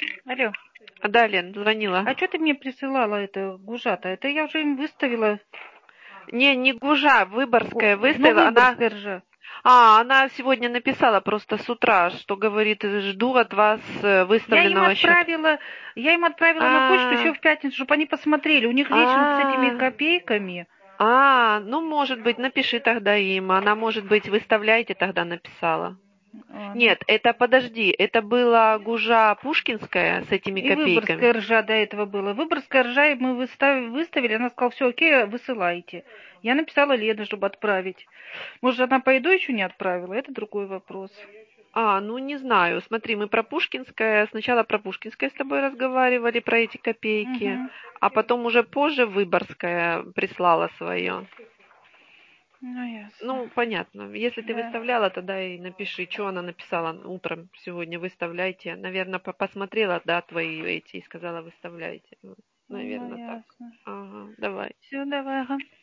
Алло, Да, Лен, звонила. а что ты мне присылала это гужата? Это я уже им выставила. Не Гужа, Выборгская Ну, выставила. Выборгская ржа. Она сегодня написала просто с утра, что говорит, жду от вас Я им выставленного счета. отправила, я им отправила на почту А, еще в пятницу, чтобы они посмотрели. У них личность с этими а, копейками. ну, может быть, напиши тогда им. Она, может быть, выставляйте тогда написала. Ну, Нет, это, подожди, это была Гужа Пушкинская с этими и копейками. Выборгская ржа до этого была. Выборгская ржа мы выставили, она сказала, все окей, высылайте. Я написала Лене, чтобы отправить. Может, она по еду еще не отправила? Это другой вопрос. Ну не знаю. Смотри, мы про Пушкинское, сначала про Пушкинское с тобой разговаривали, про эти копейки, Угу. а потом уже позже Выборгская прислала свое. Ну, ясно. Ну, понятно. Если ты Да. выставляла, тогда и напиши, что она написала утром сегодня, выставляйте. Наверное, посмотрела, да, твои эти, и сказала, выставляйте. Ну, Наверное, так. ясно. Ага, давай. Все, давай, ага.